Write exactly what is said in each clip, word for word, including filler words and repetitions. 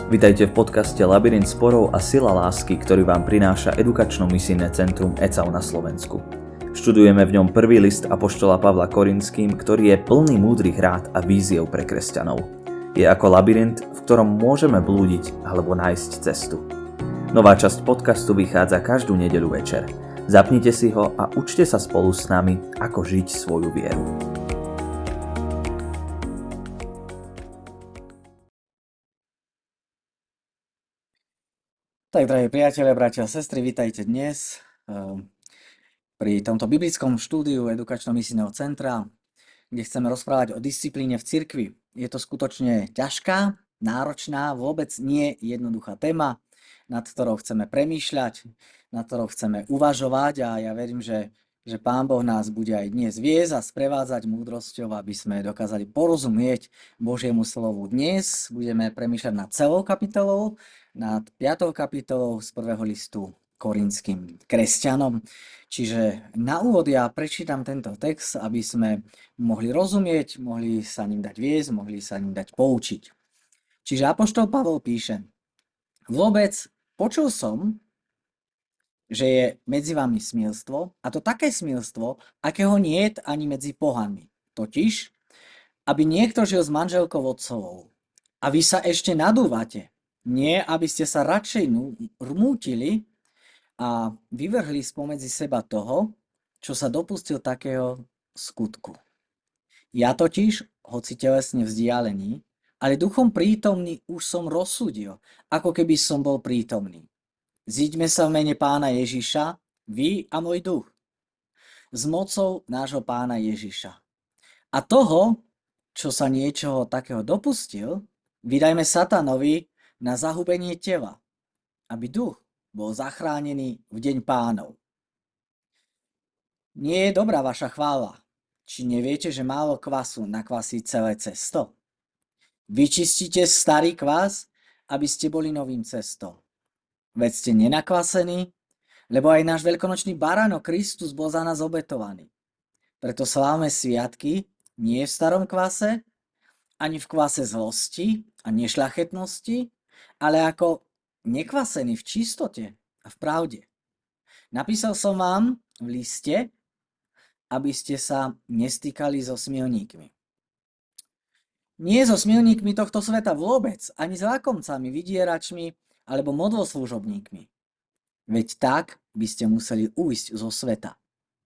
Vitajte v podcaste Labyrint sporov a sila lásky, ktorý vám prináša edukačno-misijné centrum é cé á vé na Slovensku. Študujeme v ňom prvý list apoštola Pavla Korinským, ktorý je plný múdrych rád a víziev pre kresťanov. Je ako labyrint, v ktorom môžeme blúdiť alebo nájsť cestu. Nová časť podcastu vychádza každú nedeľu večer. Zapnite si ho a učte sa spolu s nami, ako žiť svoju vieru. Tak, drahí priatelia, bratia a sestry, vítajte dnes uh, pri tomto biblickom štúdiu Edukačno-misijného centra, kde chceme rozprávať o disciplíne v cirkvi. Je to skutočne ťažká, náročná, vôbec nie jednoduchá téma, nad ktorou chceme premýšľať, nad ktorou chceme uvažovať a ja verím, že, že Pán Boh nás bude aj dnes viesť a sprevádzať múdrosťou, aby sme dokázali porozumieť Božiemu slovu. Dnes budeme premýšľať nad celou kapitolou, nad piatou kapitolou z prvého listu korinským kresťanom. Čiže na úvod ja prečítam tento text, aby sme mohli rozumieť, mohli sa ním dať viesť, mohli sa ním dať poučiť. Čiže apoštol Pavol píše: Vôbec počul som, že je medzi vami smilstvo, a to také smilstvo, akého niet ani medzi pohanmi. Totiž, aby niekto žil s manželkou otcovou. A vy sa ešte nadúvate. Nie, aby ste sa radšej rmútili a vyvrhli spomedzi seba toho, čo sa dopustil takého skutku. Ja totiž, hoci telesne vzdialený, ale duchom prítomný už som rozsúdil, ako keby som bol prítomný. Zíďme sa v mene Pána Ježiša, vy a môj duch, s mocou nášho Pána Ježiša. A toho, čo sa niečoho takého dopustil, vydajme Satanovi na zahubenie tela, aby duch bol zachránený v deň Pánov. Nie je dobrá vaša chvála, či neviete, že málo kvasu nakvasí celé cesto? Vyčistite starý kvas, aby ste boli novým cestom. Veď ste nenakvasení, lebo aj náš veľkonočný baránok Kristus bol za nás obetovaný. Preto slávme sviatky nie v starom kvase, ani v kvase zlosti a nešľachetnosti, ale ako nekvasený v čistote a v pravde. Napísal som vám v liste, aby ste sa nestýkali so smilníkmi. Nie so smilníkmi tohto sveta vôbec, ani s lakomcami, vydieračmi alebo modloslužobníkmi. Veď tak by ste museli ujsť zo sveta.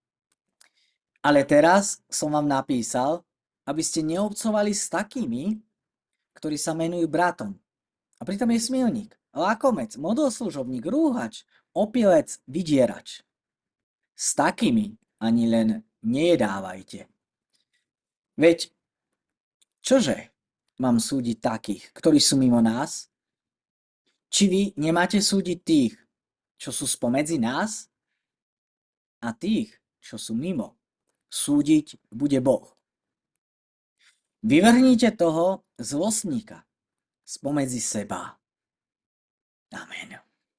Ale teraz som vám napísal, aby ste neobcovali s takými, ktorí sa menujú bratom. A pritom je smilník, lakomec, modloslužobník, rúhač, opilec, vydierač. S takými ani len nejedávajte. Veď čože mám súdiť takých, ktorí sú mimo nás? Či vy nemáte súdiť tých, čo sú spomedzi nás? A tých, čo sú mimo, súdiť bude Boh. Vyvrhnite toho zlostníka spomedzi seba. Amen.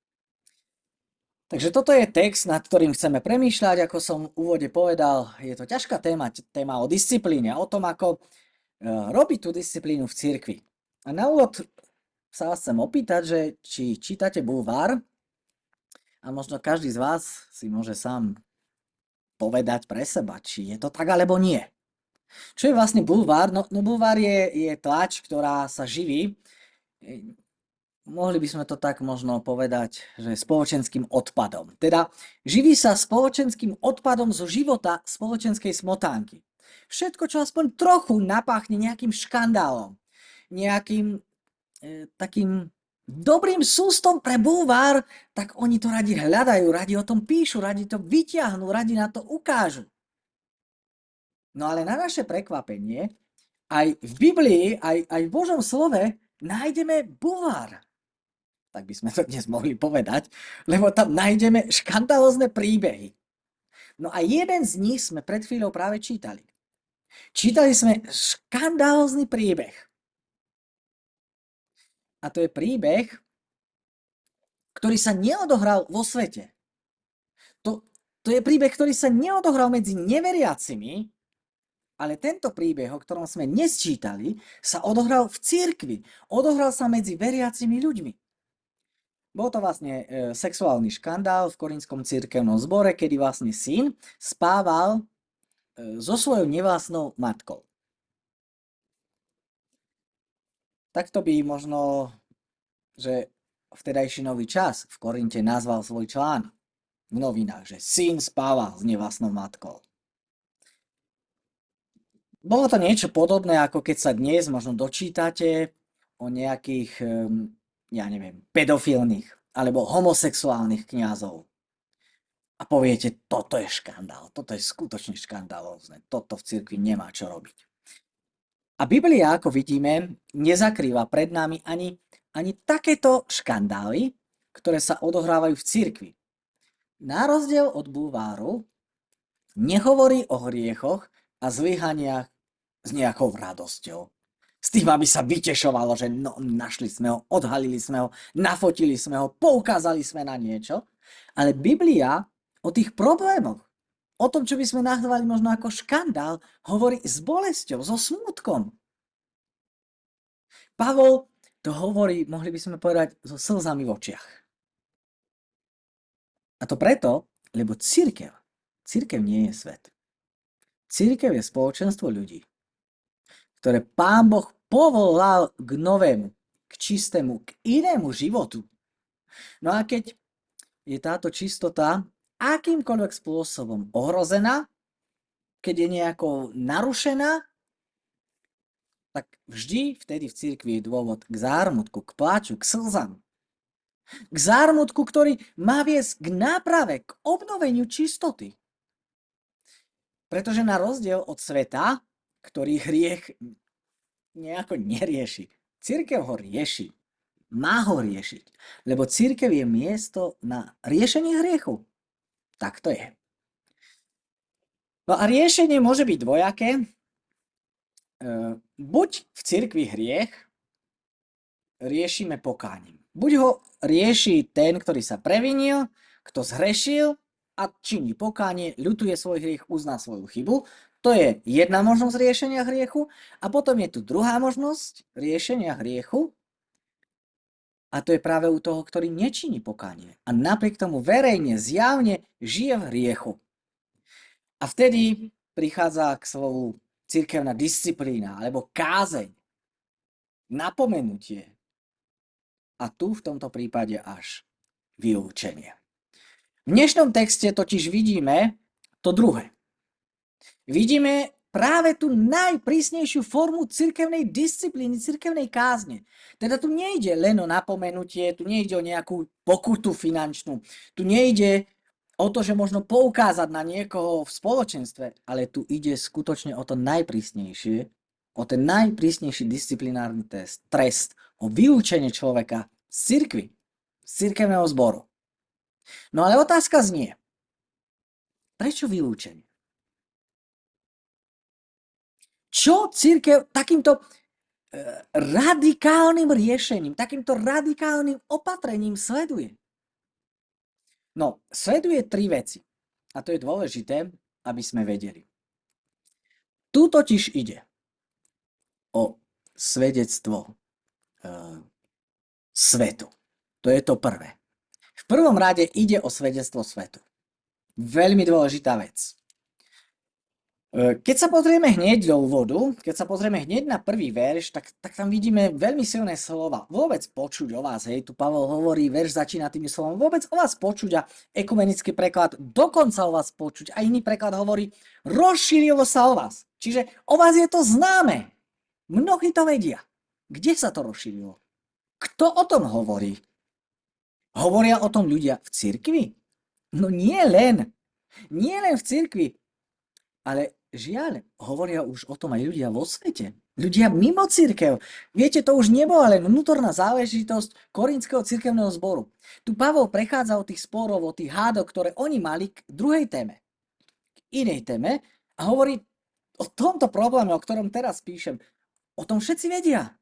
Takže toto je text, nad ktorým chceme premýšľať. Ako som v úvode povedal, je to ťažká téma, téma o disciplíne, o tom, ako robiť tú disciplínu v cirkvi. A na úvod sa vás chcem opýtať, že či čítate bulvár, a možno každý z vás si môže sám povedať pre seba, či je to tak alebo nie. Čo je vlastne bulvár? No, no bulvár je, je tlač, ktorá sa živí. Mohli by sme to tak možno povedať, že spoločenským odpadom. Teda živí sa spoločenským odpadom zo života spoločenskej smotánky. Všetko, čo aspoň trochu napáchne nejakým škandálom, nejakým e, takým dobrým sústom pre bulvár, tak oni to radi hľadajú, radi o tom píšu, radi to vyťahnú, radi na to ukážu. No ale na naše prekvapenie, aj v Biblii, aj, aj v Božom slove nájdeme bulvár. Tak by sme to dnes mohli povedať, lebo tam nájdeme škandalózne príbehy. No a jeden z nich sme pred chvíľou práve čítali. Čítali sme škandalózny príbeh. A to je príbeh, ktorý sa neodohral vo svete. To, to je príbeh, ktorý sa neodohral medzi neveriacimi, Ale tento príbeh, o ktorom sme dnes čítali, sa odohral v cirkvi. Odohral sa medzi veriacimi ľuďmi. Bol to vlastne e, sexuálny škandál v Korintskom cirkevnom zbore, kedy vlastne syn spával e, so svojou nevlastnou matkou. Takto by možno, že vtedajší nový čas v Korinte nazval svoj článok v novinách, že syn spáva s nevlastnou matkou. Bolo to niečo podobné, ako keď sa dnes možno dočítate o nejakých, ja neviem, pedofilných alebo homosexuálnych kňazov. A poviete, toto je škandál, toto je skutočne škandálozne, toto v cirkvi nemá čo robiť. A Biblia, ako vidíme, nezakrýva pred nami ani, ani takéto škandály, ktoré sa odohrávajú v cirkvi. Na rozdiel od bulváru nehovorí o hriechoch a zlyhaniach s nejakou radosťou. S tým, aby sa vytešovalo, že no, našli sme ho, odhalili sme ho, nafotili sme ho, poukázali sme na niečo. Ale Biblia o tých problémoch, o tom, čo by sme nazvali možno ako škandál, hovorí s bolesťou, so smútkom. Pavol to hovorí, mohli by sme povedať, so slzami v očiach. A to preto, lebo cirkev, cirkev nie je svet. Cirkev je spoločenstvo ľudí, ktoré Pán Boh povolal k novému, k čistému, k inému životu. No a keď je táto čistota akýmkoľvek spôsobom ohrozená, keď je nejako narušená, tak vždy vtedy v cirkvi je dôvod k zármutku, k pláču, k slzám. K zármutku, ktorý má viesť k náprave, k obnoveniu čistoty. Pretože na rozdiel od sveta, ktorý hriech nejako nerieši, cirkev ho rieši. Má ho riešiť. Lebo cirkev je miesto na riešenie hriechu. Tak to je. No a riešenie môže byť dvojaké. E, buď v cirkvi hriech riešime pokáním. Buď ho rieši ten, ktorý sa previnil, kto zhrešil a činí pokánie, ľutuje svoj hriech, uzná svoju chybu. To je jedna možnosť riešenia hriechu. A potom je tu druhá možnosť riešenia hriechu. A to je práve u toho, ktorý nečiní pokánie. A napriek tomu verejne, zjavne žije v hriechu. A vtedy prichádza k slovu cirkevná disciplína alebo kázeň. Napomenutie. A tu v tomto prípade až vylúčenie. V dnešnom texte totiž vidíme to druhé. Vidíme práve tú najprísnejšiu formu cirkevnej disciplíny, cirkevnej kázne. Teda tu nejde len o napomenutie, tu nejde o nejakú pokutu finančnú, tu nejde o to, že možno poukázať na niekoho v spoločenstve, ale tu ide skutočne o to najprísnejšie, o ten najprísnejší disciplinárny test, trest, o vylúčenie človeka z cirkvi, z cirkevného zboru. No ale otázka znie, prečo vylúčenie? Čo cirkev takýmto e, radikálnym riešením, takýmto radikálnym opatrením sleduje? No, sleduje tri veci. A to je dôležité, aby sme vedeli. Tu totiž ide o svedectvo e, svetu. To je to prvé. V prvom rade ide o svedectvo svetu. Veľmi dôležitá vec. Keď sa pozrieme hneď do úvodu, keď sa pozrieme hneď na prvý verš, tak, tak tam vidíme veľmi silné slova. Vôbec počuť o vás, hej, tu Pavol hovorí, verš začína tými slovami, vôbec o vás počuť a ekumenický preklad dokonca o vás počuť a iný preklad hovorí, rozšírilo sa o vás. Čiže o vás je to známe. Mnohí to vedia. Kde sa to rozšírilo? Kto o tom hovorí? Hovoria o tom ľudia v cirkvi? No nie len. Nie len v cirkvi. Ale žiaľ, hovoria už o tom aj ľudia vo svete. Ľudia mimo cirkev. Viete, to už nebola len vnútorná záležitosť Korinského cirkevného zboru. Tu Pavol prechádza od tých sporov, od tých hádok, ktoré oni mali k druhej téme. K inej téme a hovorí o tomto probléme, o ktorom teraz píšem. O tom všetci vedia.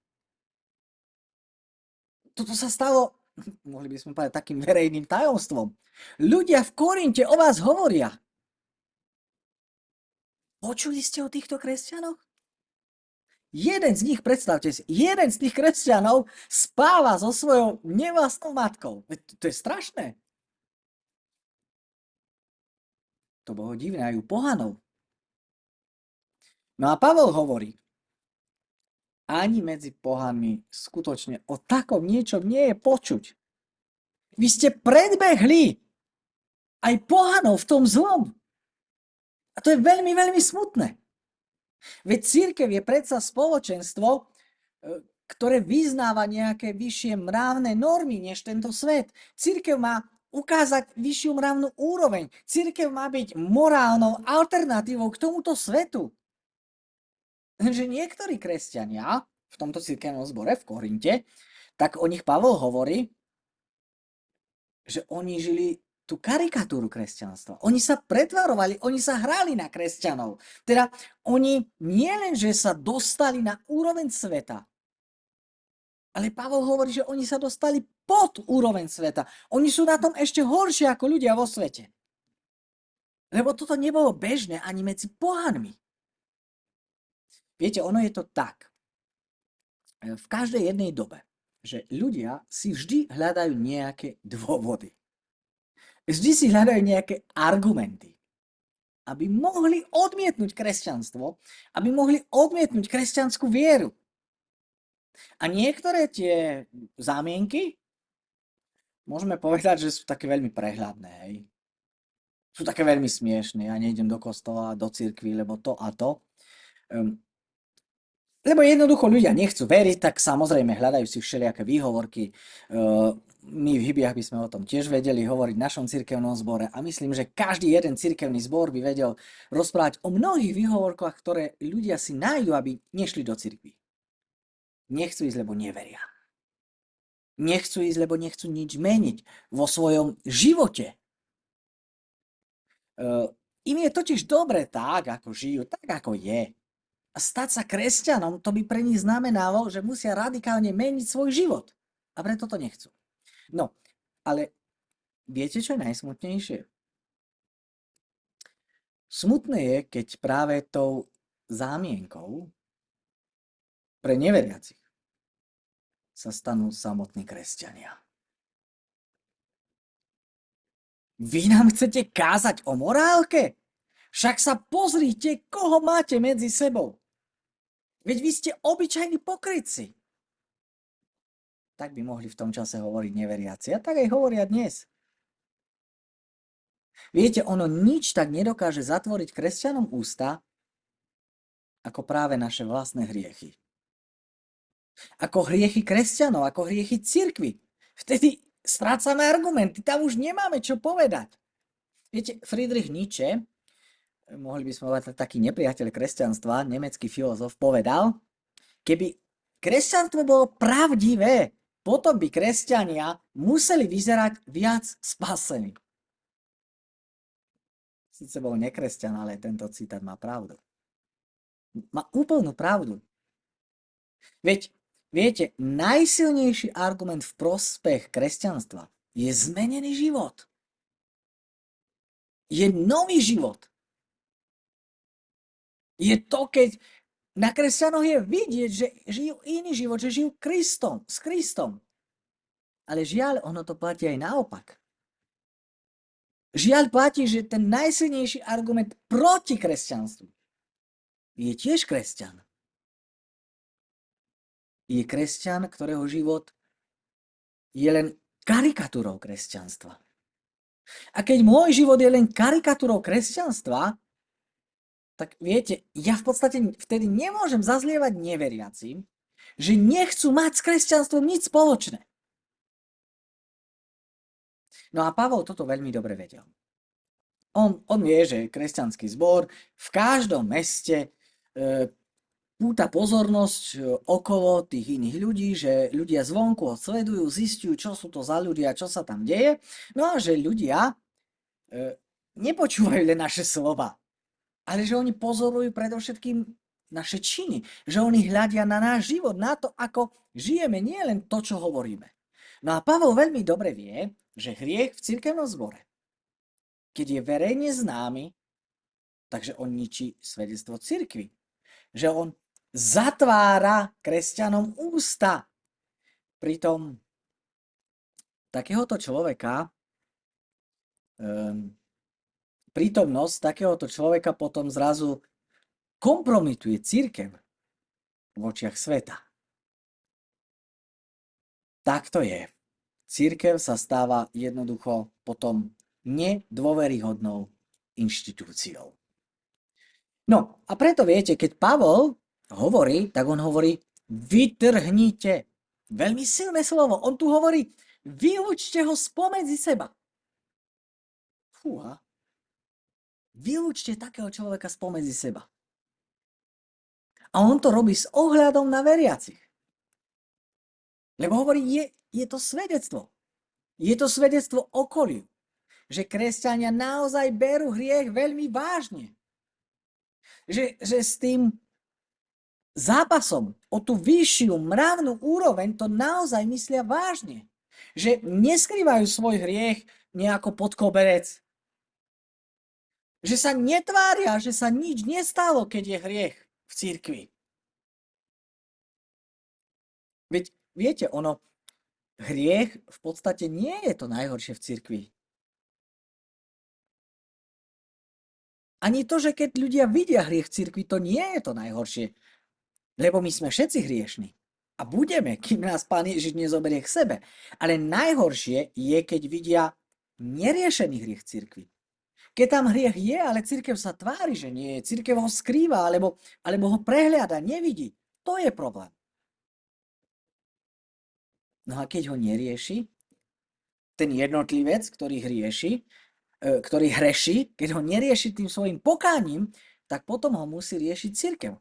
Toto sa stalo, mohli by sme povedať, takým verejným tajomstvom. Ľudia v Korinte o vás hovoria. Počuli ste o týchto kresťanoch? Jeden z nich, predstavte si, jeden z tých kresťanov spáva so svojou nevlastnou matkou. Veď to je strašné. To bolo divné aj u pohanov. No a Pavol hovorí, ani medzi pohanmi skutočne o takom niečom nie je počuť. Vy ste predbehli aj pohanov v tom zlom. A to je veľmi, veľmi smutné. Veď cirkev je predsa spoločenstvo, ktoré vyznáva nejaké vyššie mravné normy než tento svet. Cirkev má ukázať vyššiu mravnú úroveň. Cirkev má byť morálnou alternatívou k tomuto svetu. Že niektorí kresťania v tomto cirkevnom zbore v Korinte, tak o nich Pavol hovorí, že oni žili tú karikatúru kresťanstva. Oni sa pretvarovali, oni sa hrali na kresťanov. Teda oni nie len, že sa dostali na úroveň sveta, ale Pavol hovorí, že oni sa dostali pod úroveň sveta. Oni sú na tom ešte horšie ako ľudia vo svete. Lebo toto nebolo bežné ani medzi pohanmi. Viete, ono je to tak. V každej jednej dobe, že ľudia si vždy hľadajú nejaké dôvody. Vždy si hľadajú nejaké argumenty, aby mohli odmietnúť kresťanstvo, aby mohli odmietnúť kresťanskú vieru. A niektoré tie zámienky, môžeme povedať, že sú také veľmi prehľadné. Hej. Sú také veľmi smiešné. Ja nejdem do kostola, do cirkvi, lebo to a to. Um, Lebo jednoducho ľudia nechcú veriť, tak samozrejme hľadajú si všelijaké výhovorky. My v Hybiach by sme o tom tiež vedeli hovoriť v našom cirkevnom zbore a myslím, že každý jeden cirkevný zbor by vedel rozprávať o mnohých výhovorkách, ktoré ľudia si nájdu, aby nešli do cirkvi. Nechcú ísť, lebo neveria. Nechcú ísť, lebo nechcú nič meniť vo svojom živote. Im je totiž dobre tak, ako žijú, tak, ako je. A stať sa kresťanom, to by pre nich znamenalo, že musia radikálne meniť svoj život. A preto to nechcú. No, ale viete, čo je najsmutnejšie? Smutné je, keď práve tou zámienkou pre neveriacich sa stanú samotní kresťania. Vy nám chcete kázať o morálke? Však sa pozrite, koho máte medzi sebou. Veď vy ste obyčajní pokrytci. Tak by mohli v tom čase hovoriť neveriaci. A tak aj hovoria dnes. Viete, ono nič tak nedokáže zatvoriť kresťanom ústa, ako práve naše vlastné hriechy. Ako hriechy kresťanov, ako hriechy cirkvi. Vtedy strácame argumenty, tam už nemáme čo povedať. Viete, Friedrich Nietzsche, mohli by sme povedať taký nepriateľ kresťanstva, nemecký filozof, povedal, keby kresťanstvo bolo pravdivé, potom by kresťania museli vyzerať viac spasení. Sice bol nekresťan, ale tento citát má pravdu. Má úplnú pravdu. Veď, viete, najsilnejší argument v prospech kresťanstva je zmenený život. Je nový život. Je to, keď na kresťanoch je vidieť, že žijú iný život, že žijú Kristom, s Kristom. Ale žiaľ, ono to platí aj naopak. Žiaľ platí, že ten najsilnejší argument proti kresťanstvu je tiež kresťan. Je kresťan, ktorého život je len karikatúrou kresťanstva. A keď môj život je len karikatúrou kresťanstva, tak viete, ja v podstate vtedy nemôžem zazlievať neveriacim, že nechcú mať s kresťanstvom nič spoločné. No a Pavol toto veľmi dobre vedel. On, on vie, že kresťanský zbor v každom meste e, púta pozornosť e, okolo tých iných ľudí, že ľudia zvonku ho sledujú, zistujú, čo sú to za ľudia, čo sa tam deje. No a že ľudia e, nepočúvajú len naše slova, ale že oni pozorujú predovšetkým naše činy, že oni hľadia na náš život, na to, ako žijeme, nie len to, čo hovoríme. No a Pavol veľmi dobre vie, že hriech v cirkevnom zbore, keď je verejne známy, Takže on ničí svedectvo cirkvi. Že on zatvára kresťanom ústa. Pritom takéhoto človeka, um, prítomnosť takéhoto človeka potom zrazu kompromituje cirkev v očiach sveta. Tak to je. Cirkev sa stáva jednoducho potom nedôveryhodnou inštitúciou. No a preto viete, keď Pavol hovorí, tak on hovorí vytrhnite. Veľmi silné slovo. On tu hovorí vylúčte ho spomedzi seba. Fúha. Vylúčte takého človeka spomedzi seba. A on to robí s ohľadom na veriacich. Lebo hovorí, je, je to svedectvo. Je to svedectvo okoliu. Že kresťania naozaj berú hriech veľmi vážne. Že, že s tým zápasom o tú vyššiu mravnú úroveň to naozaj myslia vážne. Že neskrývajú svoj hriech nejako pod koberec. Že sa netvária, že sa nič nestalo, keď je hriech v cirkvi. Veď viete, ono, hriech v podstate nie je to najhoršie v cirkvi. Ani to, že keď ľudia vidia hriech v cirkvi, to nie je to najhoršie. Lebo my sme všetci hriešni. A budeme, kým nás Pán Ježiš nezoberie k sebe. Ale najhoršie je, keď vidia neriešený hriech v cirkvi. Keď tam hriech je, ale cirkev sa tvári, že nie je. Cirkev ho skrýva, alebo, alebo ho prehliada, nevidí. To je problém. No a keď ho nerieši, ten jednotlivec, ktorý hrieši, ktorý hreší, keď ho nerieši tým svojim pokáním, tak potom ho musí riešiť cirkev.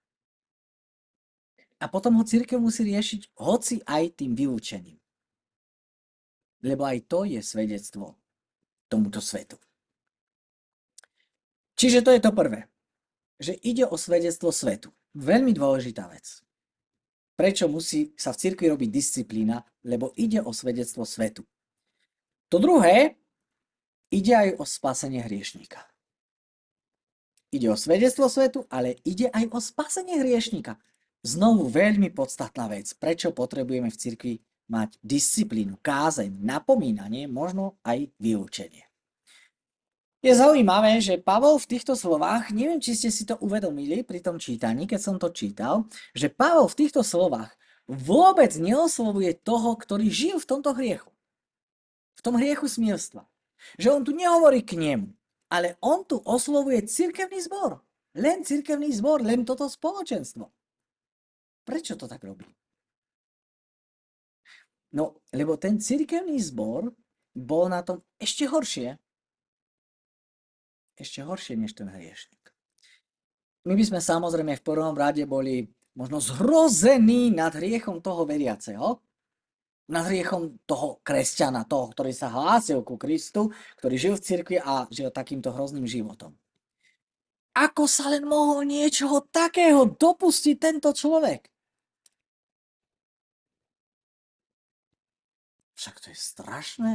A potom ho cirkev musí riešiť hoci aj tým vylúčením. Lebo aj to je svedectvo tomuto svetu. Čiže to je to prvé. Že ide o svedectvo svetu. Veľmi dôležitá vec. Prečo musí sa v cirkvi robiť disciplína? Lebo ide o svedectvo svetu. To druhé, ide aj o spasenie hriešníka. Ide o svedectvo svetu, ale ide aj o spasenie hriešníka. Znovu veľmi podstatná vec. Prečo potrebujeme v cirkvi mať disciplínu, kázeň, napomínanie, možno aj vylúčenie. Je zaujímavé, že Pavol v týchto slovách, neviem, či ste si to uvedomili pri tom čítaní, keď som to čítal, že Pavol v týchto slovách vôbec neoslovuje toho, ktorý žil v tomto hriechu. V tom hriechu smilstva. Že on tu nehovorí k nemu, ale on tu oslovuje cirkevný zbor. Len cirkevný zbor, len toto spoločenstvo. Prečo to tak robí? No, lebo ten cirkevný zbor bol na tom ešte horšie. Ešte horšie než ten hriešnik. My by sme samozrejme v prvom rade boli možno zhrození nad hriechom toho veriaceho, nad hriechom toho kresťana, toho, ktorý sa hlásil ku Kristu, ktorý žil v cirkvi a žil takýmto hrozným životom. Ako sa len mohol niečoho takého dopustiť tento človek? Však to je strašné.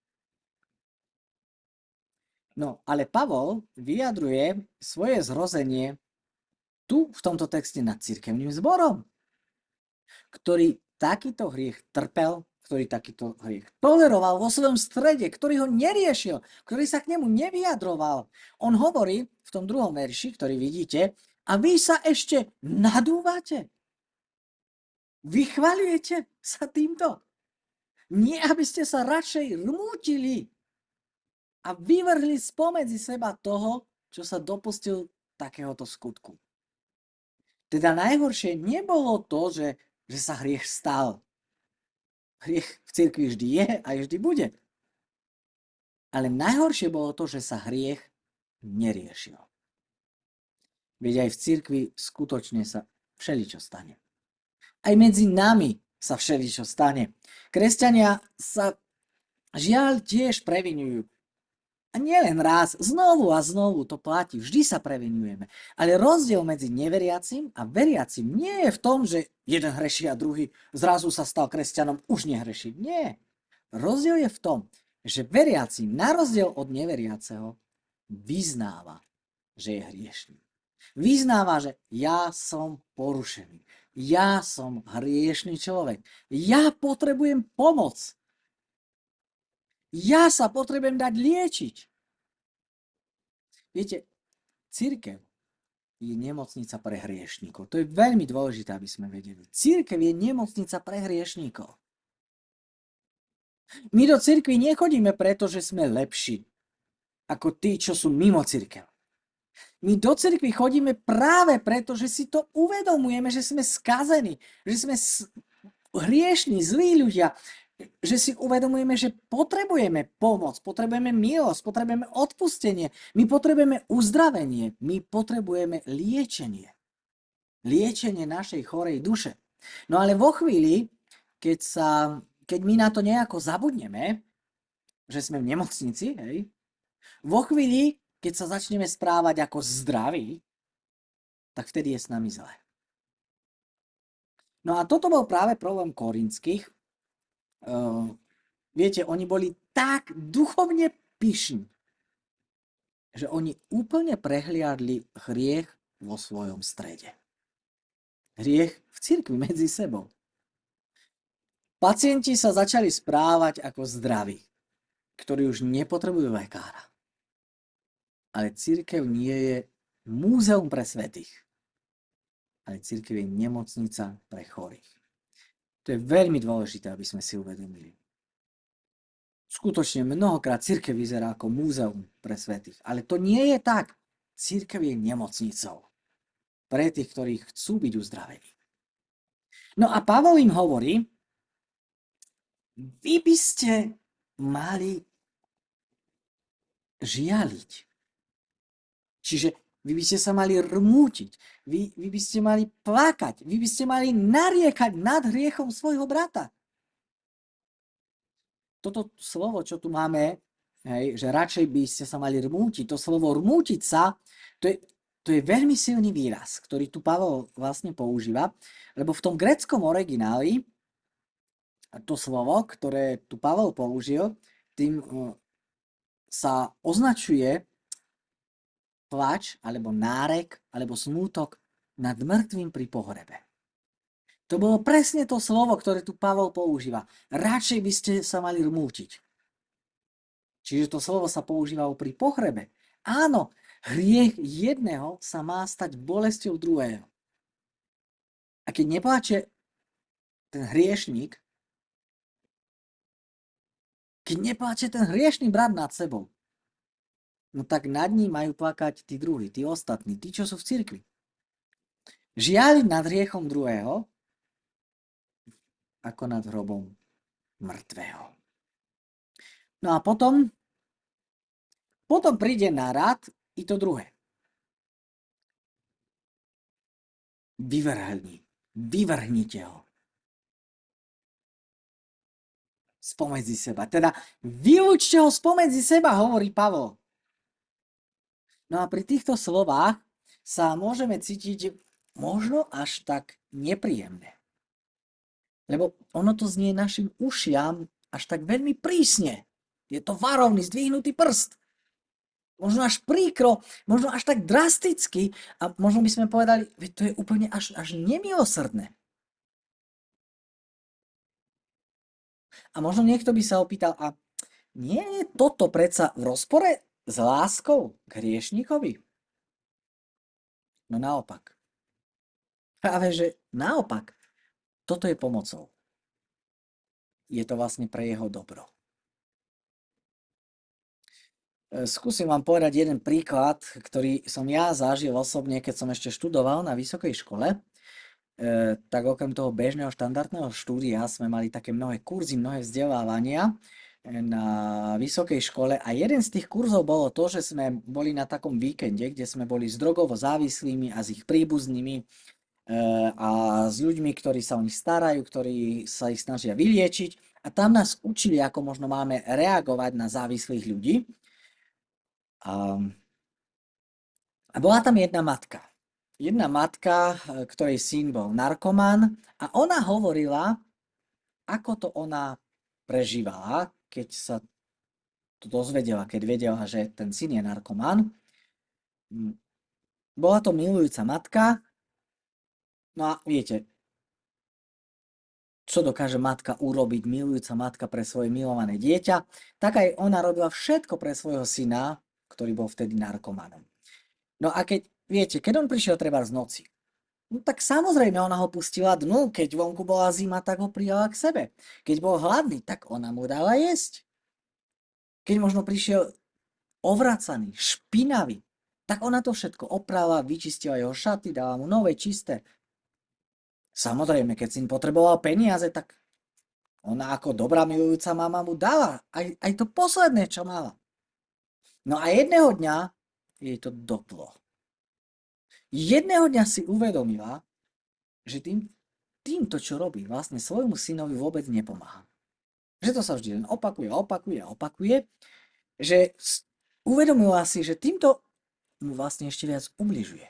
No, ale Pavol vyjadruje svoje zrozenie tu v tomto texte nad cirkevným zborom, ktorý takýto hriech trpel, ktorý takýto hriech toleroval vo svojom strede, ktorý ho neriešil, ktorý sa k nemu nevyjadroval. On hovorí v tom druhom verši, ktorý vidíte, a vy sa ešte nadúvate. Vychvaľujete sa týmto. Nie, aby ste sa radšej rmútili a vyvrhli spomedzi seba toho, čo sa dopustil takéhoto skutku. Teda najhoršie nebolo to, že, že sa hriech stal. Hriech v cirkvi vždy je a vždy bude. Ale najhoršie bolo to, že sa hriech neriešil. Veď aj v cirkvi skutočne sa všeličo stane. Aj medzi nami sa všeličo stane. Kresťania sa žiaľ tiež previnujú. A nielen raz, znovu a znovu to platí, vždy sa previnujeme. Ale rozdiel medzi neveriacim a veriacim nie je v tom, že jeden hreší a druhý zrazu sa stal kresťanom, už nehreší. Nie. Rozdiel je v tom, že veriaci, na rozdiel od neveriaceho, vyznáva, že je hriešný. Vyznáva, že ja som porušený. Ja som hriešný človek. Ja potrebujem pomoc. Ja sa potrebujem dať liečiť. Viete, cirkev je nemocnica pre hriešníkov. To je veľmi dôležité, aby sme vedeli. Cirkev je nemocnica pre hriešníkov. My do cirkvi nechodíme preto, že sme lepší ako tí, čo sú mimo cirkev. My do cirkvi chodíme práve preto, že si to uvedomujeme, že sme skazení, že sme hriešní, zlí ľudia, že si uvedomujeme, že potrebujeme pomoc, potrebujeme milosť, potrebujeme odpustenie, my potrebujeme uzdravenie, my potrebujeme liečenie. Liečenie našej chorej duše. No ale vo chvíli, keď, sa, keď my na to nejako zabudneme, že sme v nemocnici, hej, vo chvíli, keď sa začneme správať ako zdraví, tak vtedy je s nami zle. No a toto bol práve problém korinských. Uh, viete, oni boli tak duchovne pyšní, že oni úplne prehliadli hriech vo svojom strede. Hriech v cirkvi medzi sebou. Pacienti sa začali správať ako zdraví, ktorí už nepotrebujú lekára. Ale cirkev nie je múzeum pre svätých, ale cirkev je nemocnica pre chorých. To je veľmi dôležité, aby sme si uvedomili. Skutočne mnohokrát cirkev vyzerá ako múzeum pre svätých, ale to nie je tak. Cirkev je nemocnicou pre tých, ktorí chcú byť uzdravení. No a Pavol im hovorí, vy by ste mali žialiť. Čiže vy by ste sa mali rmútiť, vy, vy by ste mali plakať, vy by ste mali nariekať nad hriechom svojho brata. Toto slovo, čo tu máme, hej, že radšej by ste sa mali rmútiť, to slovo rmútiť sa, to je, to je veľmi silný výraz, ktorý tu Pavol vlastne používa, lebo v tom gréckom origináli to slovo, ktoré tu Pavol použil, tým sa označuje plač, alebo nárek, alebo smútok nad mŕtvým pri pohrebe. To bolo presne to slovo, ktoré tu Pavol používa. Radšej by ste sa mali rmútiť. Čiže to slovo sa používalo pri pohrebe. Áno, hriech jedného sa má stať bolesťou druhého. A keď nepláče ten hriešník, keď nepláče ten hriešný brat nad sebou, no tak nad ním majú plakať tí druhí, tí ostatní, tí, čo sú v cirkvi. Žialiť nad hriechom druhého, ako nad hrobom mŕtvého. No a potom, potom príde na rad i to druhé. Vyvrhni, vyvrhnite ho. Spomedzi seba. Teda vylúčte ho spomedzi seba, hovorí Pavol. No a pri týchto slovách sa môžeme cítiť možno až tak nepríjemne. Lebo ono to znie našim ušiam až tak veľmi prísne. Je to varovný, zdvihnutý prst. Možno až príkro, možno až tak drasticky a možno by sme povedali, že to je úplne až, až nemilosrdné. A možno niekto by sa opýtal, a nie je toto predsa v rozpore s láskou k hriešnikovi? No naopak. Práve že naopak. Toto je pomocou. Je to vlastne pre jeho dobro. Skúsim vám povedať jeden príklad, ktorý som ja zažil osobne, keď som ešte študoval na vysokej škole. E, tak okrem toho bežného štandardného štúdia sme mali také mnohé kurzy, mnohé vzdelávania na vysokej škole a jeden z tých kurzov bolo to, že sme boli na takom víkende, kde sme boli s drogovo závislými a s ich príbuznými a s ľuďmi, ktorí sa o nich starajú, ktorí sa ich snažia vyliečiť. A tam nás učili, ako možno máme reagovať na závislých ľudí. A, a bola tam jedna matka. Jedna matka, ktorej syn bol narkoman a ona hovorila, ako to ona prežívala, keď sa to dozvedela, keď vedela, že ten syn je narkoman. Bola to milujúca matka, no a viete, čo dokáže matka urobiť, milujúca matka pre svoje milované dieťa, tak aj ona robila všetko pre svojho syna, ktorý bol vtedy narkomanom. No a keď, viete, keď on prišiel treba z noci, no tak samozrejme ona ho pustila dnu, keď vonku bola zima, tak ho prijala k sebe. Keď bol hladný, tak ona mu dala jesť. Keď možno prišiel ovracaný, špinavý, tak ona to všetko oprala, vyčistila jeho šaty, dala mu nové, čisté. Samozrejme, keď syn potreboval peniaze, tak ona ako dobrá milujúca mama mu dala aj, aj to posledné, čo mala. No a jedného dňa jej to doplo. Jedného dňa si uvedomila, že tým, týmto, čo robí, vlastne svojmu synovi vôbec nepomáha. Že to sa vždy len opakuje, opakuje, opakuje, že uvedomila si, že týmto mu vlastne ešte viac ubližuje.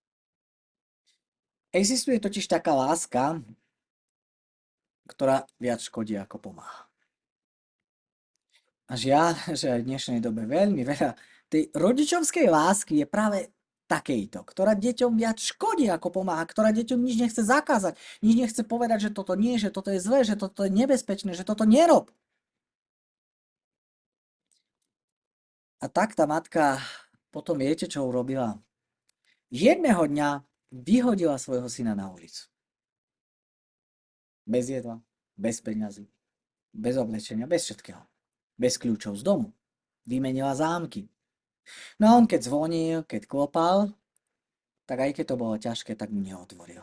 Existuje totiž taká láska, ktorá viac škodí ako pomáha. A žiaľ, že aj v dnešnej dobe veľmi veľa tej rodičovskej lásky je práve takejto, ktorá deťom viac škodí ako pomáha, ktorá deťom nič nechce zakázať, nič nechce povedať, že toto nie, že toto je zlé, že toto je nebezpečné, že toto nerob. A tak tá matka potom viete, čo urobila? Jedného dňa vyhodila svojho syna na ulicu. Bez jedla, bez peňazí, bez oblečenia, bez všetkého. Bez kľúčov z domu. Vymenila zámky. No a on keď zvonil, keď klopal, tak aj keď to bolo ťažké, tak mu neotvorila.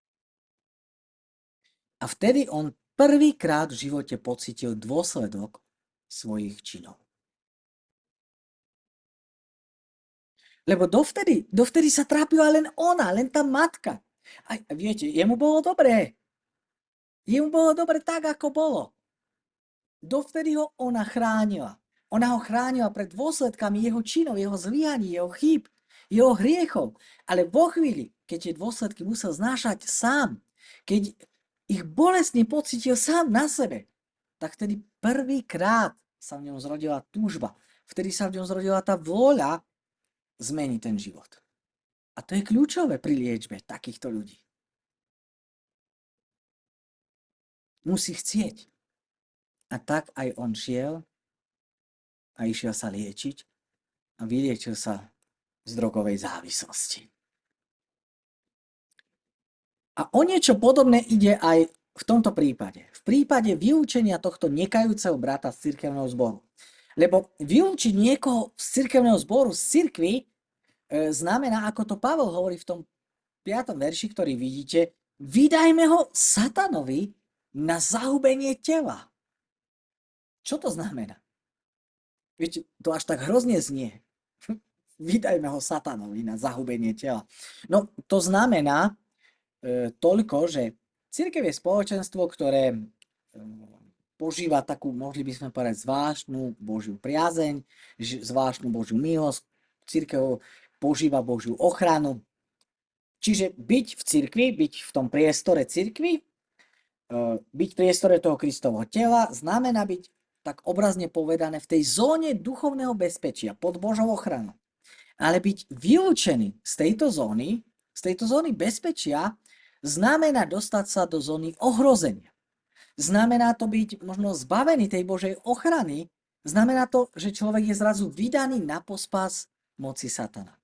A vtedy on prvýkrát v živote pocítil dôsledok svojich činov. Lebo dovtedy, dovtedy sa trápila len ona, len tá matka. A viete, jemu bolo dobré. Jemu bolo dobre tak, ako bolo. Dovtedy ho ona chránila. Ona ho chránila pred dôsledkami jeho činov, jeho zlyhaní, jeho chýb, jeho hriechov. Ale vo chvíli, keď tie dôsledky musel znášať sám, keď ich bolestne pocítil sám na sebe, tak vtedy prvýkrát sa v ňom zrodila túžba. Vtedy sa v ňom zrodila tá vôľa zmeniť ten život. A to je kľúčové pri liečbe takýchto ľudí. Musí chcieť. A tak aj on šiel a išiel sa liečiť a vyliečil sa z drogovej závislosti. A o niečo podobné ide aj v tomto prípade. V prípade vylúčenia tohto nekajúceho brata z cirkevného zboru. Lebo vylúčiť niekoho z cirkevného zboru, z cirkvi, e, znamená, ako to Pavel hovorí v tom piatom verši, ktorý vidíte, vydajme ho satanovi na zahubenie tela. Čo to znamená? Viete, to až tak hrozne znie. Vydajme ho satanovi na zahubenie tela. No, to znamená e, toľko, že cirkev je spoločenstvo, ktoré e, požíva takú, mohli by sme povedať, zvláštnu Božiu priazeň, zvláštnu Božiu milosť. Cirkev požíva Božiu ochranu. Čiže byť v cirkvi, byť v tom priestore cirkvi, byť v priestore toho Kristovho tela, znamená byť, tak obrazne povedané, v tej zóne duchovného bezpečia, pod Božou ochranou. Ale byť vylúčený z tejto zóny, z tejto zóny bezpečia, znamená dostať sa do zóny ohrozenia. Znamená to byť možno zbavený tej Božej ochrany, znamená to, že človek je zrazu vydaný na pospas moci satana.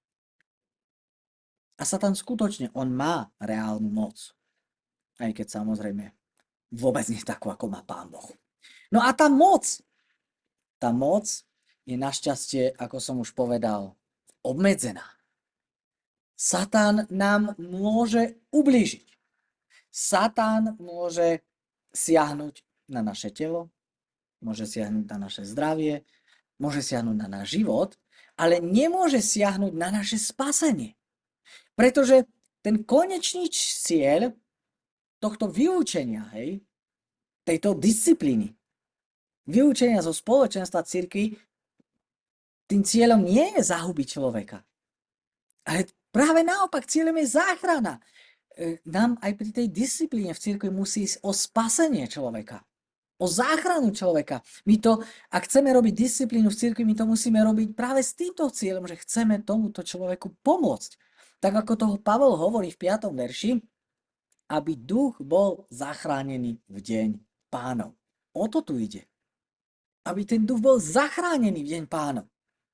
A Satan skutočne, on má reálnu moc. Aj keď samozrejme vôbec nie takú, ako má Pán Boh. No a tá moc, tá moc je našťastie, ako som už povedal, obmedzená. Satan nám môže ublížiť. Satan môže siahnuť na naše telo, môže siahnuť na naše zdravie, môže siahnuť na náš život, ale nemôže siahnuť na naše spasenie. Pretože ten konečný cieľ tohto vylúčenia, hej, tejto disciplíny, vylúčenia zo spoločenstva cirkvi, tým cieľom nie je zahubiť človeka. Ale práve naopak, cieľom je záchrana. Nám aj pri tej disciplíne v cirkvi musí ísť o spasenie človeka. O záchranu človeka. My to, ak chceme robiť disciplínu v cirkvi, my to musíme robiť práve s týmto cieľom, že chceme tomuto človeku pomôcť. Tak ako toho Pavol hovorí v piatom verši, aby duch bol zachránený v deň Pánov. O to tu ide. Aby ten duch bol zachránený v deň Pánov.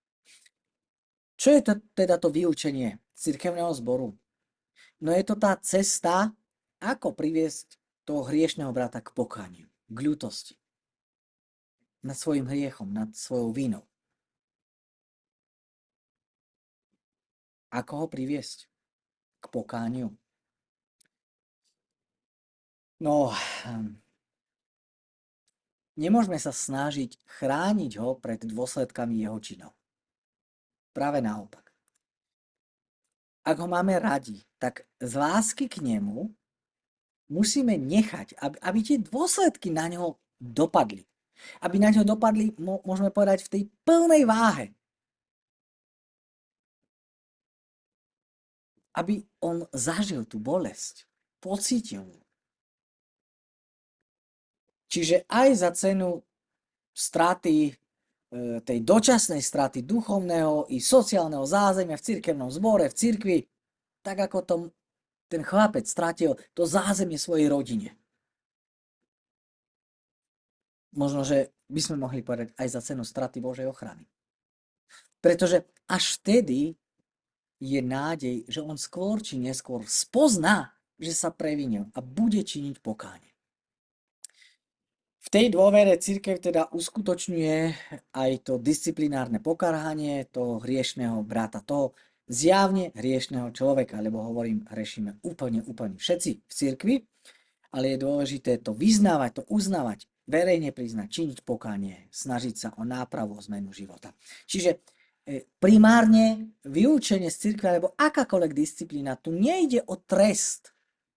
Čo je to, teda to vyučenie cirkevného zboru? No je to tá cesta, ako priviesť toho hriešného brata k pokániu, k ľútosti. Nad svojim hriechom, nad svojou vinou. Ako ho priviesť k pokániu? No, nemôžeme sa snažiť chrániť ho pred dôsledkami jeho činov. Práve naopak. Ak ho máme radi, tak z lásky k nemu musíme nechať, aby, aby tie dôsledky na ňo dopadli. Aby na ňo dopadli, môžeme povedať, v tej plnej váhe. Aby on zažil tú bolesť, pocítil ju. Čiže aj za cenu straty, tej dočasnej straty duchovného i sociálneho zázemia v cirkevnom zbore, v cirkvi, tak ako tom, ten chlapec stratil to zázemie svojej rodine. Možno, že by sme mohli povedať aj za cenu straty Božej ochrany. Pretože až vtedy je nádej, že on skôr či neskôr spozná, že sa previnil a bude činiť pokánie. V tej dôvere cirkev teda uskutočňuje aj to disciplinárne pokarhanie toho hriešného brata, toho zjavne hriešného človeka, lebo hovorím, hrešíme úplne, úplne všetci v cirkvi, ale je dôležité to vyznávať, to uznávať, verejne priznať, činiť pokánie, snažiť sa o nápravu, o zmenu života. Čiže primárne vyučenie z cirkvi, alebo akákoľvek disciplína, tu nejde o trest.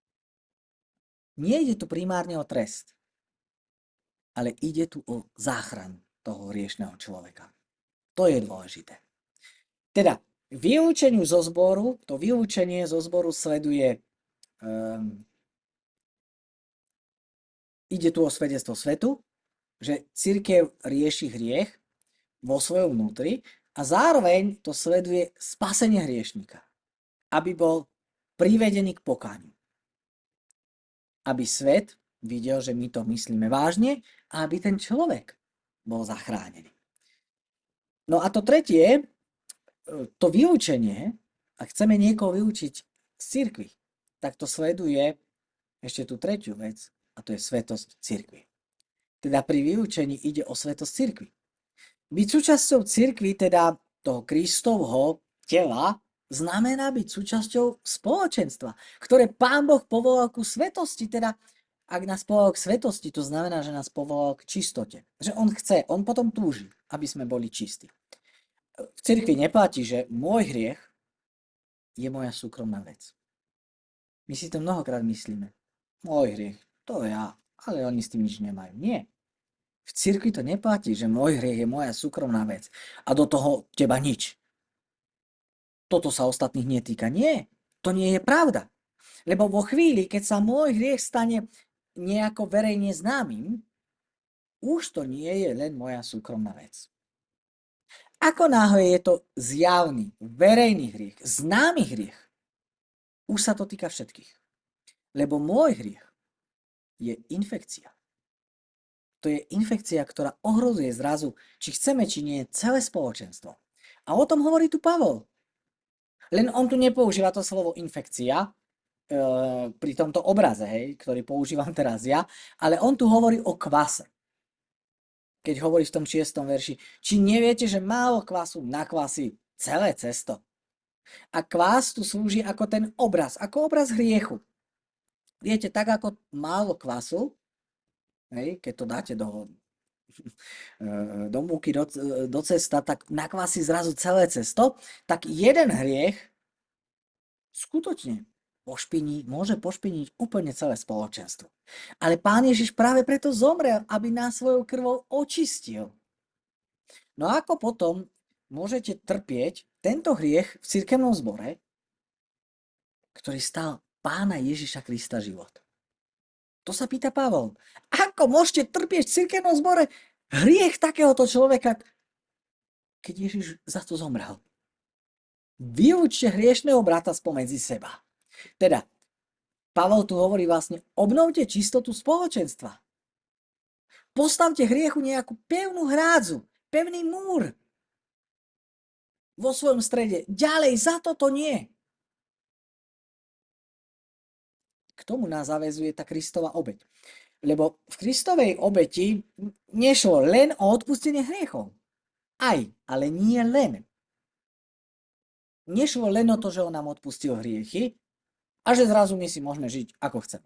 Nejde tu primárne o trest. Ale ide tu o záchranu toho hriešného človeka. To je dôležité. Teda, vyučeniu zo zboru, to vyučenie zo zboru sleduje, um, ide tu o svedectvo svetu, že cirkev rieši hriech vo svojom vnútri a zároveň to sleduje spasenie hriešnika, aby bol privedený k pokániu. Aby svet videl, že my to myslíme vážne a aby ten človek bol zachránený. No a to tretie, to vyučenie, ak chceme niekoho vyučiť z cirkvi, tak to sleduje ešte tú tretiu vec a to je svetosť cirkvi. Teda pri vyučení ide o svetosť cirkvi. Byť súčasťou cirkvi, teda toho Kristovho tela, znamená byť súčasťou spoločenstva, ktoré Pán Boh povolal ku svetosti, teda ak nás povolal k svetosti, to znamená, že nás povolal k čistote. Že on chce, on potom túži, aby sme boli čistí. V cirkvi neplatí, že môj hriech je moja súkromná vec. My si to mnohokrát myslíme. Môj hriech, to ja, ale oni s tým nič nemajú. Nie. V cirkvi to neplatí, že môj hriech je moja súkromná vec a do toho teba nič. Toto sa ostatných netýka. Nie, to nie je pravda. Lebo vo chvíli, keď sa môj hriech stane nejako verejne známym, už to nie je len moja súkromná vec. Ako náhle je to zjavný, verejný hriech, známy hriech, už sa to týka všetkých. Lebo môj hriech je infekcia. To je infekcia, ktorá ohrozuje zrazu, či chceme, či nie, celé spoločenstvo. A o tom hovorí tu Pavol. Len on tu nepoužíva to slovo infekcia, pri tomto obraze, hej, ktorý používam teraz ja, ale on tu hovorí o kvase. Keď hovorí v tom šiestom verši, či neviete, že málo kvasu nakvasí celé cesto. A kvás tu slúži ako ten obraz, ako obraz hriechu. Viete, tak ako málo kvasu, hej, keď to dáte do, do múky, do, do cesta, tak nakvasí zrazu celé cesto, tak jeden hriech skutočne pošpiní, môže pošpiniť úplne celé spoločenstvo. Ale Pán Ježiš práve preto zomrel, aby nás svojou krvou očistil. No a ako potom môžete trpieť tento hriech v cirkevnom zbore, ktorý stal Pána Ježiša Krista život? To sa pýta Pavol. Ako môžete trpieť v cirkevnom zbore hriech takéhoto človeka, keď Ježiš za to zomrel? Vyučte hriešného brata spomedzi seba. Teda, Pavol tu hovorí vlastne, obnovte čistotu spoločenstva. Postavte hriechu nejakú pevnú hrádzu, pevný múr vo svojom strede. Ďalej, za toto nie. K tomu nás zaväzuje tá Kristova obeť. Lebo v Kristovej obeti nešlo len o odpustenie hriechov. Aj, ale nie len. Nešlo len o to, že on nám odpustil hriechy a že zrazu my si môžeme žiť ako chceme.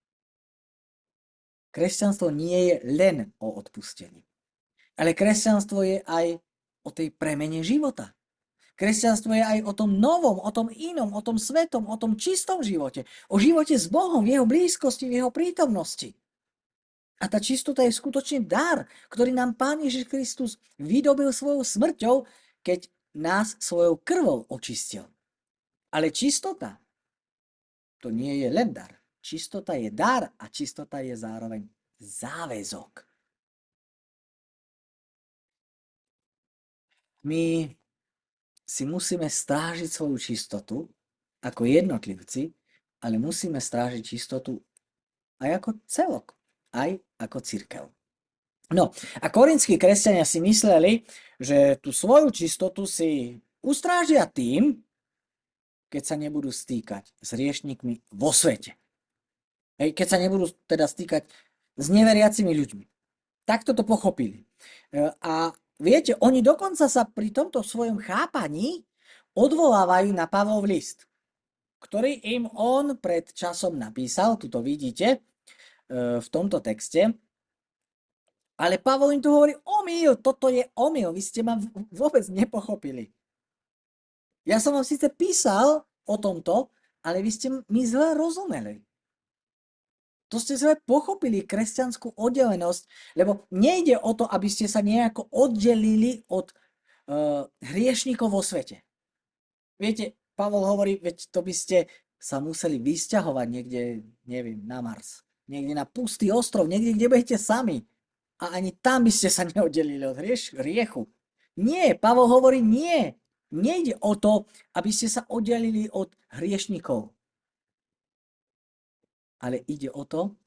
Kresťanstvo nie je len o odpustení. Ale kresťanstvo je aj o tej premene života. Kresťanstvo je aj o tom novom, o tom inom, o tom svetom, o tom čistom živote. O živote s Bohom, v jeho blízkosti, v jeho prítomnosti. A tá čistota je skutočne dar, ktorý nám Pán Ježiš Kristus vydobil svojou smrťou, keď nás svojou krvou očistil. Ale čistota, to nie je len dar. Čistota je dar a čistota je zároveň záväzok. My si musíme strážiť svoju čistotu ako jednotlivci, ale musíme strážiť čistotu aj ako celok, aj ako cirkev. No a korinskí kresťania si mysleli, že tú svoju čistotu si ustrážia tým, keď sa nebudú stýkať s hriešnikmi vo svete. Hej, keď sa nebudú teda stýkať s neveriacimi ľuďmi. Takto to pochopili. A viete, oni dokonca sa pri tomto svojom chápaní odvolávajú na Pavlov list, ktorý im on pred časom napísal, tu to vidíte v tomto texte. Ale Pavol im tu hovorí, omyl, toto je omyl, vy ste ma vôbec nepochopili. Ja som vám síce písal o tomto, ale vy ste mi zle rozumeli. To ste zle pochopili kresťanskú oddelenosť, lebo nejde o to, aby ste sa nejako oddelili od uh, hriešníkov vo svete. Viete, Pavol hovorí, veď to by ste sa museli vysťahovať niekde, neviem, na Mars. Niekde na pustý ostrov, niekde, kde budete sami. A ani tam by ste sa neoddelili od hriechu. Nie, Pavol hovorí nie. Nejde o to, aby ste sa oddelili od hriešnikov. Ale ide o to,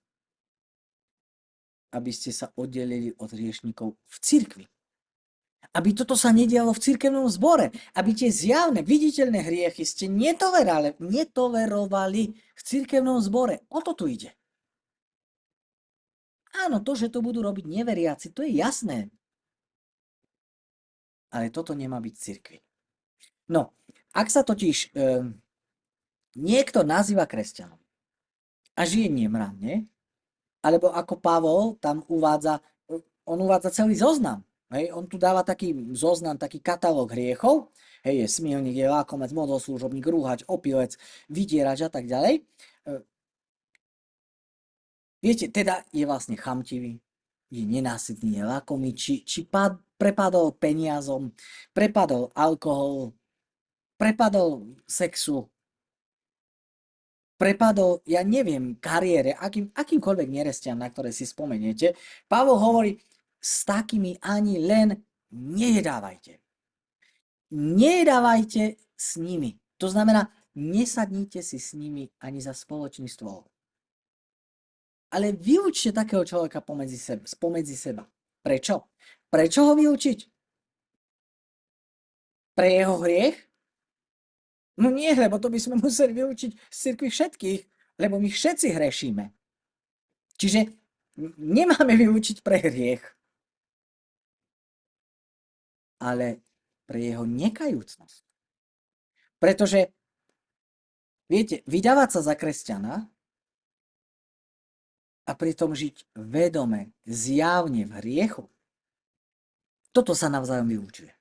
aby ste sa oddelili od hriešnikov v cirkvi. Aby toto sa nedialo v cirkevnom zbore. Aby tie zjavné, viditeľné hriechy ste netolerovali, netolerovali v cirkevnom zbore. O to tu ide. Áno, to, že to budú robiť neveriaci, to je jasné. Ale toto nemá byť v cirkvi. No, ak sa totiž e, niekto nazýva kresťanom a žije nemravne, alebo ako Pavol tam uvádza, on uvádza celý zoznam. Hej, on tu dáva taký zoznam, taký katalóg hriechov. Hej, je smilník, je lákomec, modloslužobník, rúhač, opilec, vydierač a tak ďalej. E, Viete, teda je vlastne chamtivý, je nenásytný, je lakomý, či, či pad, prepadol peniazom, prepadol alkohol, prepadol sexu, prepadol, ja neviem, kariére, akým, akýmkoľvek nerestiam, na ktoré si spomeniete. Pavol hovorí, s takými ani len nejedávajte. Nejedávajte s nimi. To znamená, nesadnite si s nimi ani za spoločný stôl. Ale vyučte takého človeka pomedzi seba, spomedzi seba. Prečo? Prečo ho vyučiť? Pre jeho hriech? No nie, lebo to by sme museli vyučiť z cirkvi všetkých, lebo my všetci hrešíme. Čiže nemáme vyučiť pre hriech, ale pre jeho nekajúcnosť. Pretože, viete, vydávať sa za kresťana a pritom žiť vedome, zjavne v hriechu, toto sa navzájom vyučuje.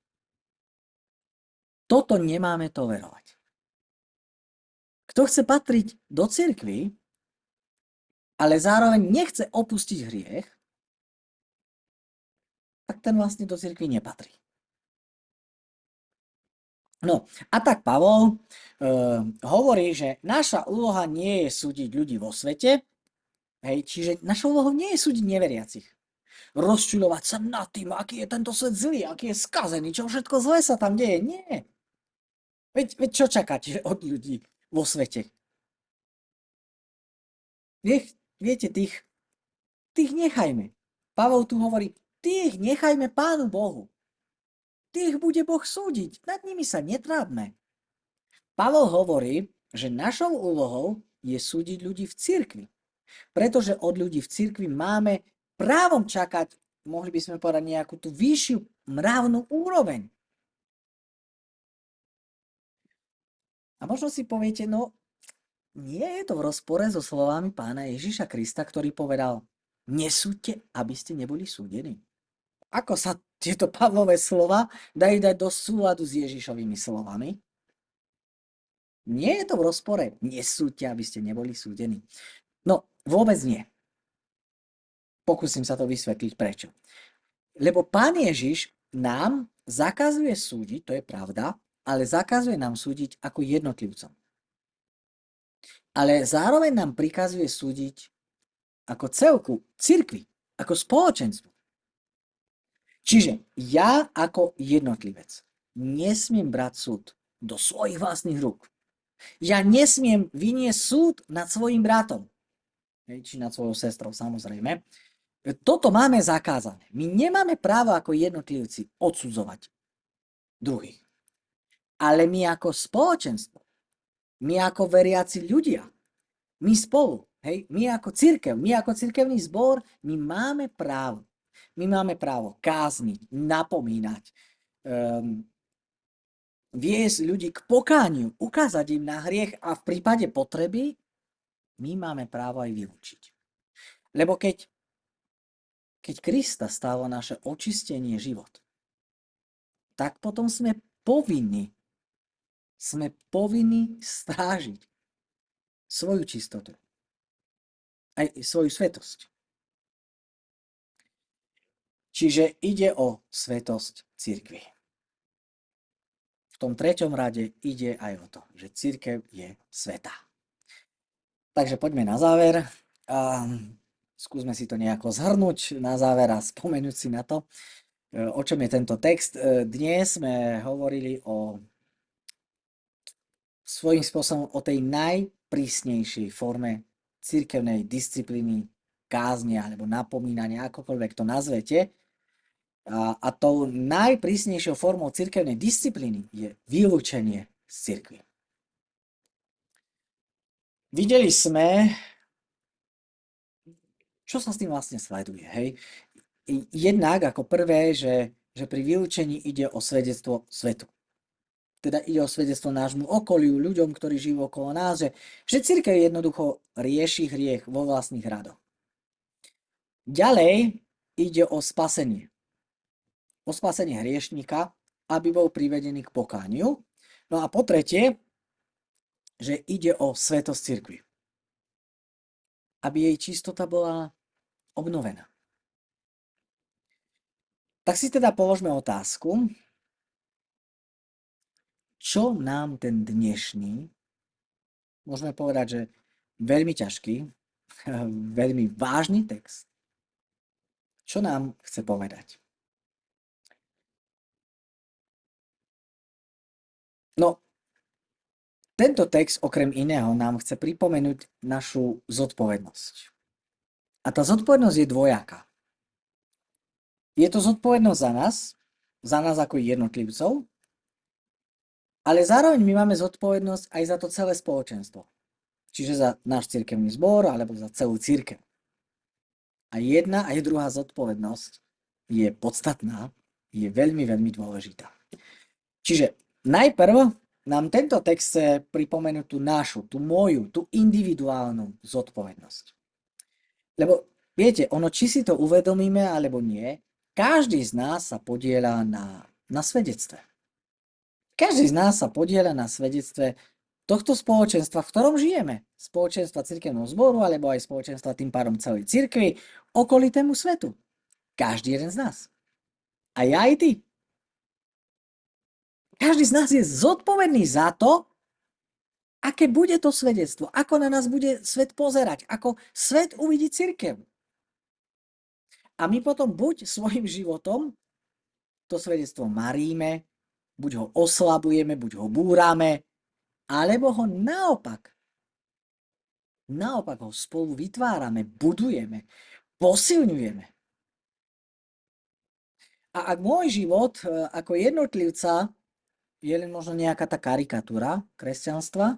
Toto nemáme tolerovať. Kto chce patriť do cirkvi, ale zároveň nechce opustiť hriech, tak ten vlastne do cirkvi nepatrí. No a tak Pavol e, hovorí, že naša úloha nie je súdiť ľudí vo svete. Hej, čiže našou úlohou nie je súdiť neveriacich. Rozčuľovať sa nad tým, aký je tento svet zlý, aký je skazený, čo všetko zlé sa tam deje. Nie. Veď, veď čo čakáte od ľudí vo svete? Vie, viete, tých, tých nechajme. Pavol tu hovorí, tých nechajme Pánu Bohu. Tých bude Boh súdiť, nad nimi sa netrápme. Pavol hovorí, že našou úlohou je súdiť ľudí v cirkvi. Pretože od ľudí v cirkvi máme právom čakať, mohli by sme povedať, nejakú tú vyššiu mravnú úroveň. A možno si poviete, no nie je to v rozpore so slovami pána Ježiša Krista, ktorý povedal, nesúďte, aby ste neboli súdení. Ako sa tieto Pavlové slova dajú dať do súladu s Ježišovými slovami? Nie je to v rozpore. Nesúďte, aby ste neboli súdení. No, vôbec nie. Pokúsim sa to vysvetliť prečo. Lebo pán Ježiš nám zakazuje súdiť, to je pravda, ale zakazuje nám súdiť ako jednotlivcom. Ale zároveň nám prikazuje súdiť ako celku, cirkvi, ako spoločenstvo. Čiže ja ako jednotlivec nesmiem brať súd do svojich vlastných rúk. Ja nesmiem vyniesť súd nad svojim bratom. Či nad svojou sestrou, samozrejme. Toto máme zakázané. My nemáme právo ako jednotlivci odsudzovať druhých. Ale my ako spoločenstvo, my ako veriaci ľudia, my spolu, hej, my ako cirkev, my ako cirkevný zbor, my máme právo. My máme právo kázniť, napomínať, um, viesť ľudí k pokániu, ukázať im na hriech a v prípade potreby my máme právo aj vylúčiť. Lebo keď, keď Krista stálo naše očistenie život, tak potom sme povinni, sme povinni strážiť svoju čistotu, aj svoju svetosť. Čiže ide o svetosť cirkvi. V tom treťom rade ide aj o to, že cirkev je svätá. Takže poďme na záver. A skúsme si to nejako zhrnúť na záver a spomenúť si na to, o čom je tento text. Dnes sme hovorili o svojím spôsobom o tej najprísnejšej forme cirkevnej disciplíny, kázne alebo napomínania, akokoľvek to nazvete. A, a tou najprísnejšou formou cirkevnej disciplíny je vylúčenie z cirkvi. Videli sme, čo sa s tým vlastne sleduje. Hej? Jednak ako prvé, že, že pri vylúčení ide o svedectvo svetu. Teda ide o svedectvo nášmu okoliu, ľuďom, ktorí žijú okolo nás, že, že cirkev jednoducho rieši hriech vo vlastných radoch. Ďalej ide o spasenie. O spasenie hriešnika, aby bol privedený k pokániu. No a po tretie, že ide o svetosť cirkvi. Aby jej čistota bola obnovená. Tak si teda položme otázku, čo nám ten dnešný, môžeme povedať, že veľmi ťažký, veľmi vážny text, čo nám chce povedať? No, tento text okrem iného nám chce pripomenúť našu zodpovednosť. A tá zodpovednosť je dvojaká. Je to zodpovednosť za nás, za nás ako jednotlivcov, ale zároveň my máme zodpovednosť aj za to celé spoločenstvo. Čiže za náš cirkevný zbor alebo za celú cirkev. A jedna aj druhá zodpovednosť je podstatná, je veľmi, veľmi dôležitá. Čiže najprv nám tento text chce pripomenúť tú našu, tú moju, tú individuálnu zodpovednosť. Lebo viete, ono, či si to uvedomíme alebo nie, každý z nás sa podieľa na, na svedectve. Každý z nás sa podieľa na svedectve tohto spoločenstva, v ktorom žijeme. Spoločenstva cirkevného zboru, alebo aj spoločenstva tým pádom celej cirkvi, okolitému svetu. Každý jeden z nás. A ja aj ty. Každý z nás je zodpovedný za to, aké bude to svedectvo, ako na nás bude svet pozerať, ako svet uvidí cirkev. A my potom buď svojim životom to svedectvo maríme, buď ho oslabujeme, buď ho búrame, alebo ho naopak, naopak ho spolu vytvárame, budujeme, posilňujeme. A ak môj život ako jednotlivca je len možno nejaká tá karikatúra kresťanstva,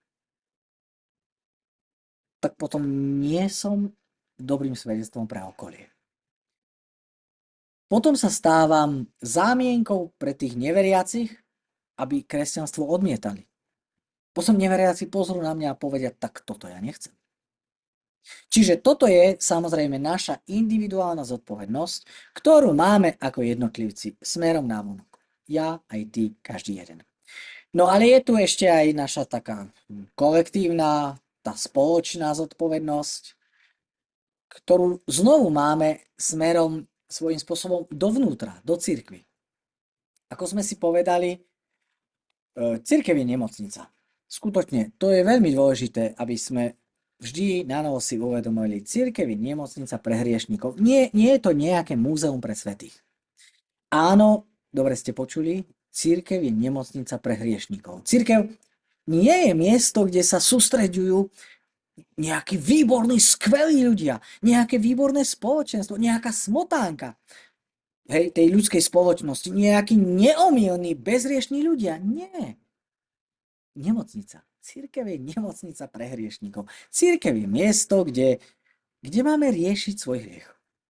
tak potom nie som dobrým svedectvom pre okolie. Potom sa stávam zámienkou pre tých neveriacich, aby kresťanstvo odmietali. Potom neveriaci pozrú na mňa a povedia, tak toto ja nechcem. Čiže toto je samozrejme naša individuálna zodpovednosť, ktorú máme ako jednotlivci smerom navonok. Ja, aj ty, každý jeden. No ale je tu ešte aj naša taká kolektívna, tá spoločná zodpovednosť, ktorú znovu máme smerom svojím spôsobom dovnútra, do cirkvi. Ako sme si povedali, cirkev je nemocnica. Skutočne, to je veľmi dôležité, aby sme vždy na novo si uvedomili, cirkev je nemocnica pre hriešnikov. Nie, nie je to nejaké múzeum pre svätých. Áno, dobre ste počuli, cirkev je nemocnica pre hriešnikov. Cirkev nie je miesto, kde sa sústreďujú nejakí výborní, skvelí ľudia, nejaké výborné spoločenstvo, nejaká smotánka, hej, tej ľudskej spoločnosti, nejakí neomylní, bezriešní ľudia. Nie. Nemocnica. Cirkev je nemocnica pre hriešnikov. Cirkev je miesto, kde, kde máme riešiť svoj hriech.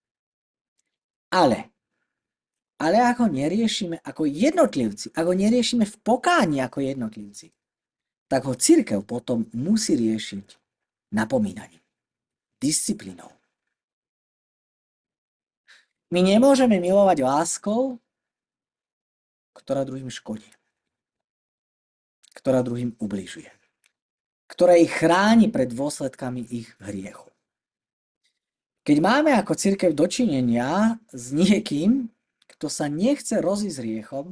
Ale, ale ako neriešime ako jednotlivci, ako neriešime v pokáni ako jednotlivci, tak ho cirkev potom musí riešiť napomínaním, disciplínou. My nemôžeme milovať láskou, ktorá druhým škodí, ktorá druhým ubližuje, ktorá ich chráni pred dôsledkami ich hriechu. Keď máme ako cirkev dočinenia s niekým, kto sa nechce rozísť s hriechom,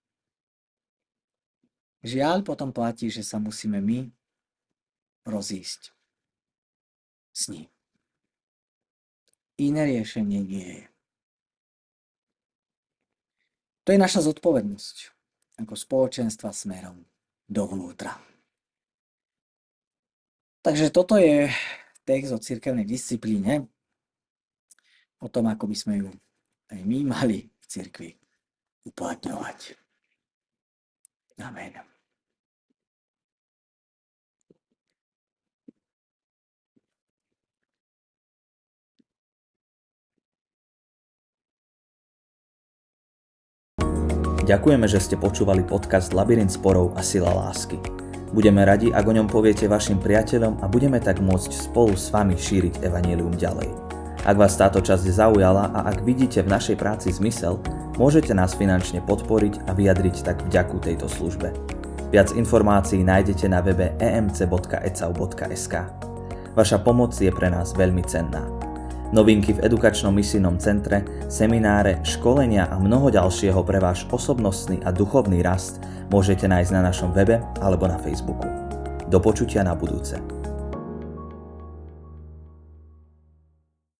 žiaľ potom platí, že sa musíme my rozísť s ním. Iné riešenie nie je. To je naša zodpovednosť ako spoločenstva smerom dovnútra. Takže toto je text o cirkevnej disciplíne, o tom, ako by sme ju aj my mali v cirkvi uplatňovať. Amen. Ďakujeme, že ste počúvali podcast Labyrint sporov a sila lásky. Budeme radi, ak o ňom poviete vašim priateľom a budeme tak môcť spolu s vami šíriť evanjelium ďalej. Ak vás táto časť zaujala a ak vidíte v našej práci zmysel, môžete nás finančne podporiť a vyjadriť tak vďaku tejto službe. Viac informácií nájdete na webe e m c bodka e c a u bodka es ka. Vaša pomoc je pre nás veľmi cenná. Novinky v edukačnom misijnom centre, semináre, školenia a mnoho ďalšieho pre váš osobnostný a duchovný rast môžete nájsť na našom webe alebo na Facebooku. Do počutia na budúce.